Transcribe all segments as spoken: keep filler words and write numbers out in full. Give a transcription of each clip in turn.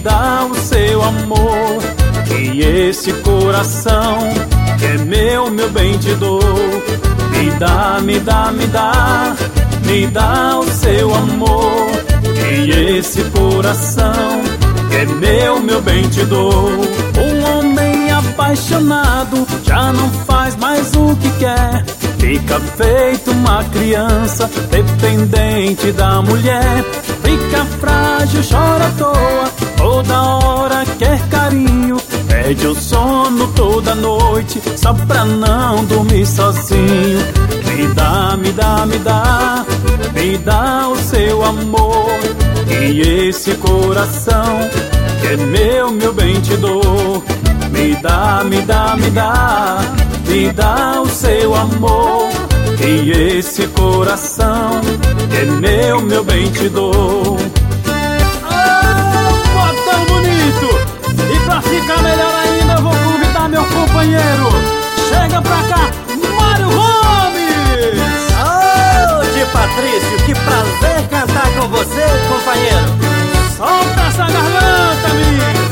dá o seu amor. E esse coração que é meu, meu bem te dou. Me dá, me dá, me dá, me dá o seu amor. E esse coração que é meu, meu bem te dou. Um homem apaixonado já não faz mais o que quer. Fica feito uma criança dependente da mulher. Fica frágil, chora à toa, toda hora quer carinho. Perde o sono toda noite só pra não dormir sozinho. Me dá, me dá, me dá, me dá o seu amor. E esse coração que é meu, meu bem te dou. Me dá, me dá, me dá, me dá o seu amor. E esse coração que é meu, meu bem te dou. Ah, botão bonito! E pra ficar melhor ainda eu vou convidar meu companheiro. Chega pra cá, Mário Gomes! Ô, de Patrício, que prazer cantar com você, companheiro. Solta essa garganta, amigo!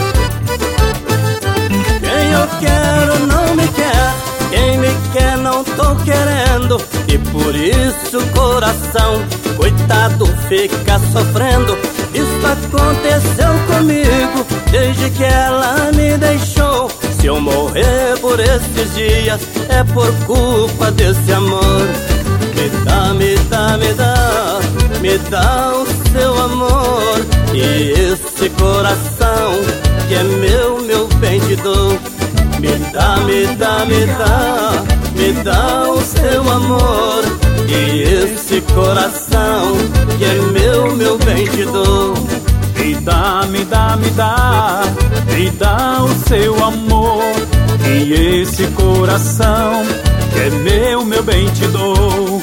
Quem eu quero não me quer, quem me quer não tô querendo. E por isso o coração, coitado, fica sofrendo. Isso aconteceu comigo desde que ela me deixou. Se eu morrer por esses dias é por culpa desse amor. Me dá, me dá, me dá, me dá o seu amor. E esse coração que é meu, meu bem te dou. Me dá, me dá, me dá, me dá o seu amor. E esse coração que é meu, meu bem te dou. Me dá, me dá, me dá, me dá o seu amor. E esse coração que é meu, meu bem te dou.